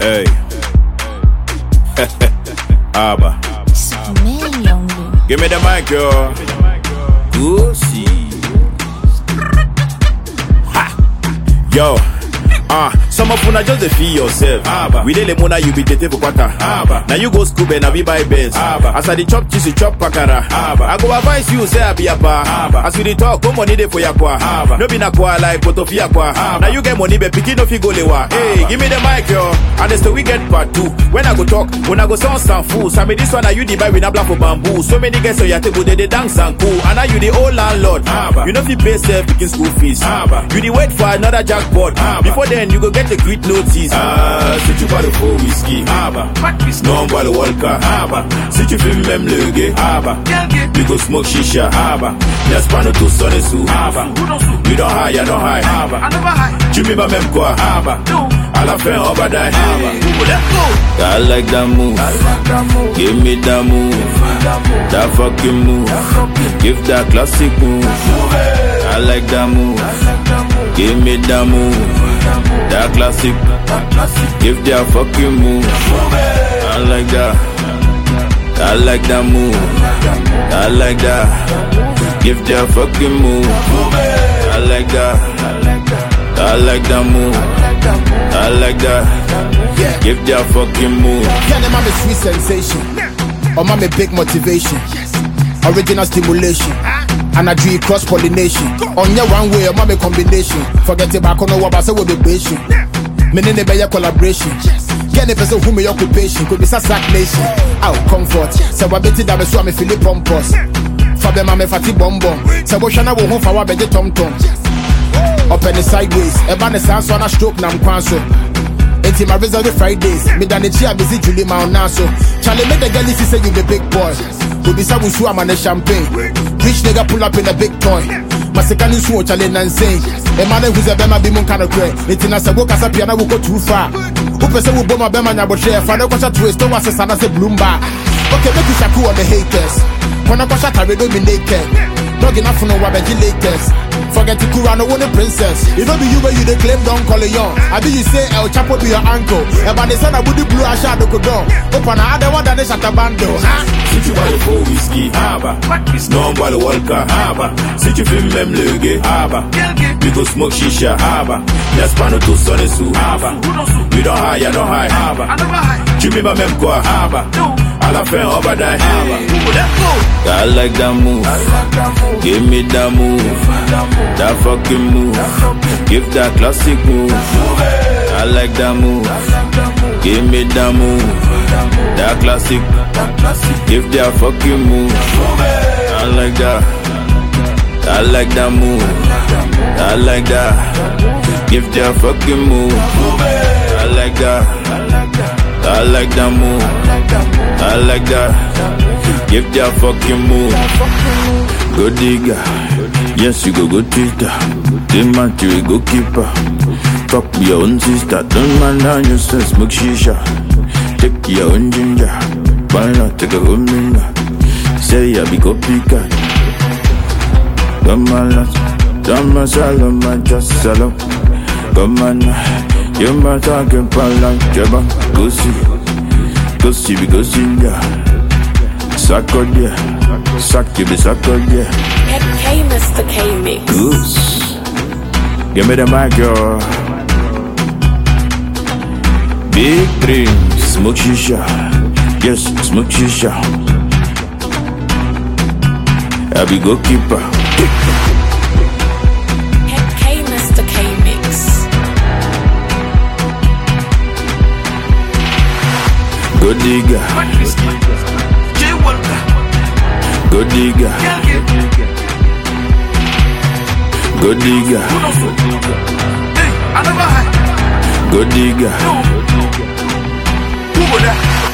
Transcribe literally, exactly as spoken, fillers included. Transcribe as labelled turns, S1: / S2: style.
S1: Hey. Abba.
S2: Man, young.
S1: Give me the mic, yo. Goosey. Ha. Yo. Ah, uh, some of una just dey feel yourself. Abba. We dey le mona you be tete for kwata. Abba. Now you go school and I be buy best. Abba. As I dey chop cheese, you chop pakara. Abba. I go advise you say I be a pa. Abba. As we dey talk, come money dey for yakwa. Abba. No be na kwa like potofia kwa. Now you get money, be pikin no fi go lewa. Hey, give me the mic, yo. And the we get part two. When I go talk, when I go sound some fool. So me this one, now you the buy with a black for bamboo. So many guys on your table, they dey dance and cool. And now you the old landlord. Abba. You know fi pay self picking school fees. Abba. You the wait for another jackpot. Abba. Before then you go get the great notice. Ah, si tu parles faux whisky. Abba. Non bois le Walker. Abba. Si tu fumes même le gay. Abba. You go smoke shisha. Abba. Y'a pas no tout sonner sous. Abba. You don't high, I don't high. Abba. Tu m'y vas même quoi. Abba. À la fin on va die. Abba.
S3: I like that move. Give me that move. That fucking move. Give that classic move. I like that move. Give me that move. That classic. Give that fucking move. I like that. I like that move. I like that. Give that fucking move. I like that. I like that move. I like that. Give that fucking move.
S4: Yeah, them I'm a sweet sensation. Or I'm a big motivation. Original stimulation. And I do cross pollination. On your one way, I'm a combination. Forget it back on the web, I say we'll be patient. Meaning the better collaboration. Get the person who may occupation could be sack nation. Out comfort. So I bet it that I saw me Philip Pompos. Fabem I'm a fatty bomb bomb. So what shall I go home for our better tom tom? Up in the sideways. A banner sounds on a stroke now I'm cancel. It's my result Fridays. Me than a chia busy Julie Mount Naso. Charlie make the girl if you say you the big boy. We'll be some who am on the champagne. Rich nigga pull up in a big toy. Masekani suo Charlie Nansane. A man who's a bema bimon kind of cray. It's in a sabo casa piano will go too far. Who person will bomb a bema nyabo share. Father Kosha twist. Don't want to say a bloomba. Okay, make you shaku on the haters. When I Kosha carry do me naked. Dog enough for no wabaji latest. Forget to Kura no one princess. If not be you where you the claim don't call it young. I be you say El Chapo be your uncle. About the son I would blue I shadow could do. Open another one that is at a bando.
S1: Si tu bois le faux whisky. Abba. Non bois le Walker. Abba. Si tu fumes même le gay. Abba. You go smoke shisha. Abba. Y'a pas no tout sonner sous. Abba. You don't high, I don't high. Abba. Tu m'y vas même quoi. Abba. À la fin on va die. Abba.
S3: I like that move. Give me that move. That fucking move. Give that classic move. I like that move. Give me that move. That classic. Give that fucking move. I like that. I like that move. I like that. Give that fucking move. I like that. I like that move. I like that. Give that fucking move. Go digger. Yes, you go go Twitter. Then man, you go keeper. Fuck your own sister. Don't man down yourself, smoke shisha. Take your own ginger. Why not take a home minga? Say I be go picker. Come on, come on, salon, my just salon. Come on, you my talking pala. Jabba, go see, go see, we go see ya. Suck on ya, suck you be suck on ya.
S2: Hey, Mister K-Mix.
S3: Goose. Give me the mic, yo. Big dreams, smoke shisha. Yes, smoke shisha. I be goalkeeper.
S2: Hey, Mister K-Mix.
S3: Go digger. Go digger. Go digger. Go digger.